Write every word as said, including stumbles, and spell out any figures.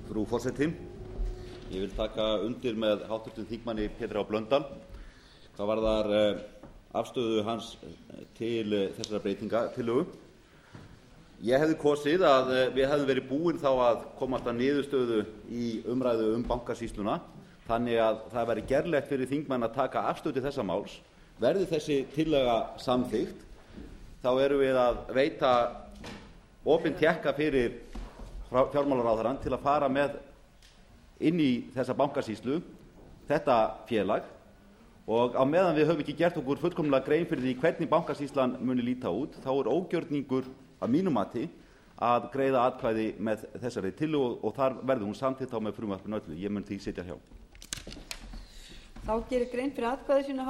Frú forseti. Ég vil taka undir með háttvirtum þingmanni Pétri H. Blöndal hvað varðar afstöðu hans til þessara breytingartillögu. Ég hefði kosið að við hefðum verið búin þá að komast að niðurstöðu í umræðu um bankasýsluna þannig að það væri gerlegt fyrir þingmenn að taka afstöðu til þessa máls. Verði þessi tillaga samþykkt þá erum við að veita opinn tékka fyrir fjármálaráðherrann til að fara með inn í þessa bankasýslu þetta félag, og á meðan við höfum ekki gert okkur fullkomlega grein fyrir því hvernig bankasýslan muni líta út þá er ógjörningur að mínu mati að greiða atkvæði með þessari tillögu og þar verður hún samþykkt þá með frumvarpinu öllu. Ég mun því sitja hjá. Þá gerir grein fyrir atkvæði sínu